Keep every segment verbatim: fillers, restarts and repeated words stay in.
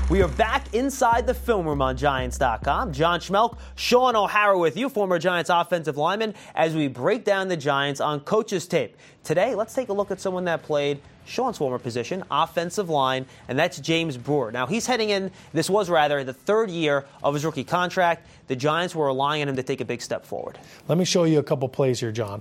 We are back inside the film room on Giants dot com. John Schmelk, Sean O'Hara with you, former Giants offensive lineman, as we break down the Giants on Coach's Tape. Today, let's take a look at someone that played Sean's former position, offensive line, and that's James Brewer. Now, he's heading in, this was rather the third year of his rookie contract. The Giants were relying on him to take a big step forward. Let me show you a couple plays here, John.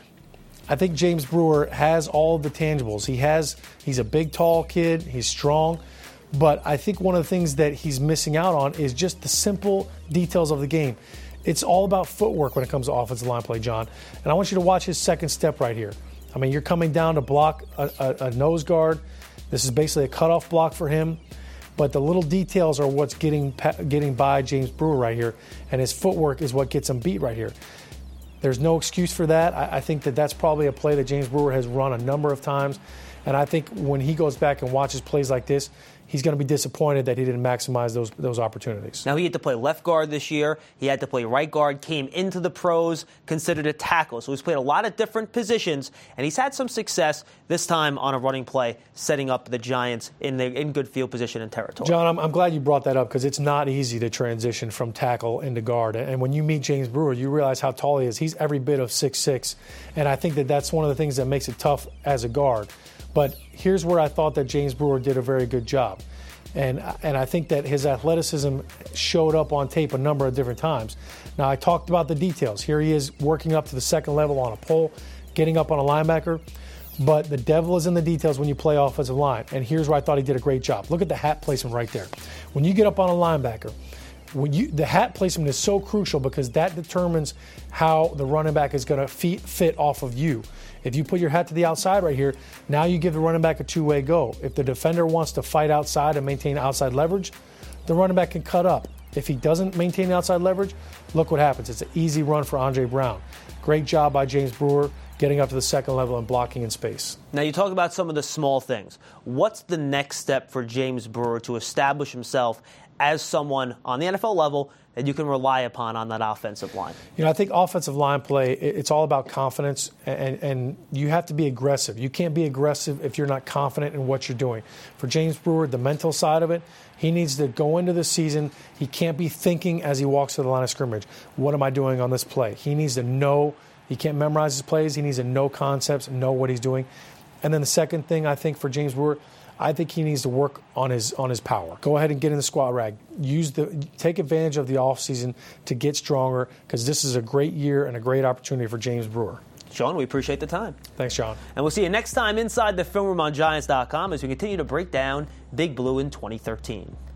I think James Brewer has all of the tangibles. He has, he's a big, tall kid. He's strong. But I think one of the things that he's missing out on is just the simple details of the game. It's all about footwork when it comes to offensive line play, John. And I want you to watch his second step right here. I mean, you're coming down to block a, a, a nose guard. This is basically a cutoff block for him. But the little details are what's getting getting by James Brewer right here. And his footwork is what gets him beat right here. There's no excuse for that. I, I think that that's probably a play that James Brewer has run a number of times. And I think when he goes back and watches plays like this, he's going to be disappointed that he didn't maximize those those opportunities. Now, he had to play left guard this year. He had to play right guard, came into the pros, considered a tackle. So he's played a lot of different positions, and he's had some success this time on a running play, setting up the Giants in the, in good field position and territory. John, I'm, I'm glad you brought that up because it's not easy to transition from tackle into guard. And when you meet James Brewer, you realize how tall he is. He's every bit of six six, and I think that that's one of the things that makes it tough as a guard. But here's where I thought that James Brewer did a very good job. And and I think that his athleticism showed up on tape a number of different times. Now, I talked about the details. Here he is working up to the second level on a pole, getting up on a linebacker. But the devil is in the details when you play offensive line. And here's where I thought he did a great job. Look at the hat placement right there. When you get up on a linebacker, when you, the hat placement is so crucial because that determines how the running back is going to fit off of you. If you put your hat to the outside right here, now you give the running back a two-way go. If the defender wants to fight outside and maintain outside leverage, the running back can cut up. If he doesn't maintain outside leverage, look what happens. It's an easy run for Andre Brown. Great job by James Brewer getting up to the second level and blocking in space. Now, you talk about some of the small things. What's the next step for James Brewer to establish himself as someone on the N F L level that you can rely upon on that offensive line? You know, I think offensive line play, it's all about confidence, and, and you have to be aggressive. You can't be aggressive if you're not confident in what you're doing. For James Brewer, the mental side of it, he needs to go into the season. He can't be thinking as he walks to the line of scrimmage, what am I doing on this play? He needs to know. He can't memorize his plays. He needs to know concepts, know what he's doing. And then the second thing I think for James Brewer, I think he needs to work on his on his power. Go ahead and get in the squat rag. Use the take advantage of the offseason to get stronger because this is a great year and a great opportunity for James Brewer. Sean, we appreciate the time. Thanks, John. And we'll see you next time inside the film room on Giants dot com as we continue to break down Big Blue in twenty thirteen.